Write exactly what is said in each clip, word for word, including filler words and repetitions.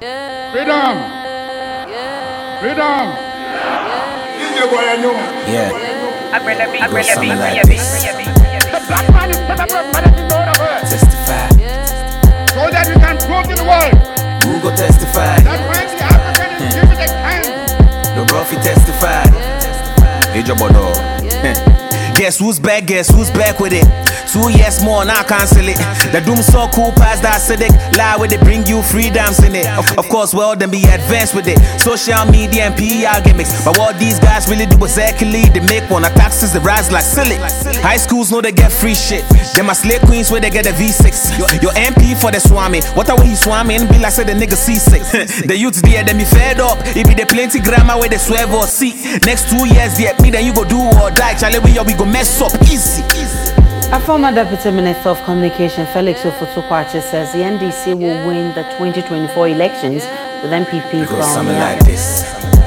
Freedom! Freedom! Yeah. Go something like this. The black man is set up for medicine all over. Testify. So that we can prove to the world Who go testify? that when the African is given the time, The Ruffy testify. Hey, Jobodo. Guess who's back? Guess who's back with it? Two years more, now cancel it. The doom so cool past that acidic. Lie with it, bring you freedoms in it. Of, of course, well, then be advanced with it. Social media and P R gimmicks. But what these guys really do exactly, they make one of taxes, they rise like silly. High schools know they get free shit. Them my slave queens where they get a V six. Your, your M P for the swami. What are we he swamming? Be like say the nigga C six. The youth there, them be fed up. It be the plenty grammar where they swerve or see. Next two years, yeah, me then you go do or die. Charlie, we we go mess up easy. easy. A former Deputy Minister of Communication, Felix Ofosu-Kwakye, says the N D C will win the twenty twenty-four elections with M P P from something the like this.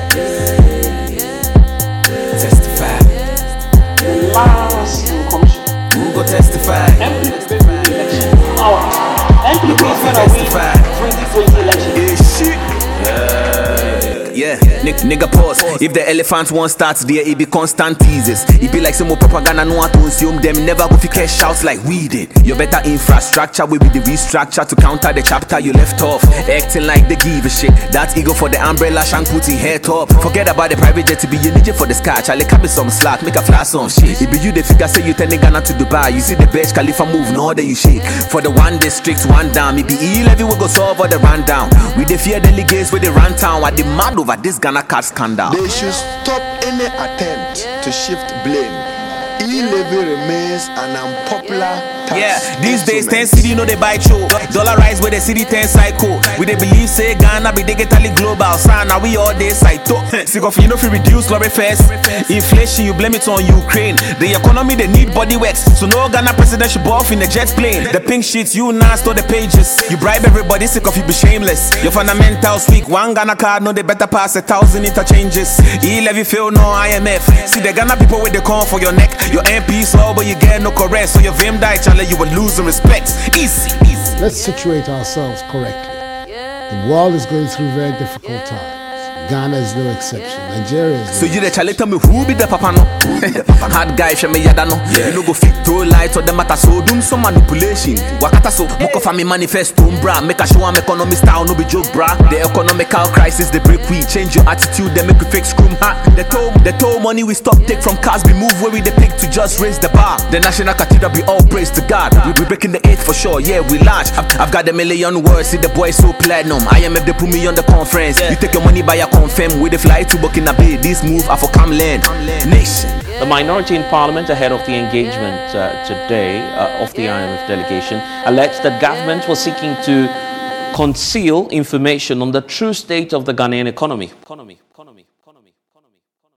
Testify. The last commission. Who go testify? M P P election. Our M P P is going to win twenty twenty election. Yeah, shit. Yeah, N nigga pause. If the elephant one starts there, it be constant teases. It be like some more propaganda, no one to assume them never go fi cash shouts like we did. Your better infrastructure will be the restructure to counter the chapter you left off. Acting like they give a shit. That ego for the umbrella, shank putting head up. Forget about the private jet to be a for the sky. Charlie can be some slack, make a flash on shit. It be you the figure say you turning Ghana to Dubai. You see the Burj Khalifa move, no that you shake. For the one district, one down. It be E-Levy we go solve all the rundown. We the fear delegates with the run town. What the mad over this Ghana card scandal. They should stop any attempt to shift blame. E-levy remains an unpopular tax. Yeah, these days ten city no they buy show. Dollar rise with the city ten cycle. We they believe say Ghana be digitally global. So now we all day cyto. Sick of you know if you reduce lorry first. Inflation you blame it on Ukraine. The economy they need body works. So no Ghana president should off in the jet plane. The pink sheets you now store the pages. You bribe everybody sick of you be shameless. Your fundamentals weak. One Ghana card no they better pass a thousand interchanges. E-levy fail no I M F. See the Ghana people with the corn for your neck. Your M P slow but you get no correct. So your vim die challenge you will lose some respect. Easy, easy. Let's situate ourselves correctly. The world is going through very difficult times. Ghana is no exception. Nigeria is no So you the challenge tell me who be the papa no? Hard guy show me yada no. You no go fit to light or the matter so doom some manipulation. Wakata so moko fa me manifesto bra. Make a show am economy style no be joke bra. The economical crisis they break we change your attitude they make we fake scrum ha. The toll the toll money we stop take from cars we move where we the pick to just raise the bar. The national cathedral be all praise to God. We we breaking the eighth for sure. Yeah we large. I've, I've got a million words. See the boy so platinum. I M F they put me on the conference. You take your money by your confirm with the fly to Burkina Bay. This move I for come land nation. The minority in parliament ahead of the engagement uh, today uh, of the I M F delegation alleged that government was seeking to conceal information on the true state of the Ghanaian economy. economy, economy.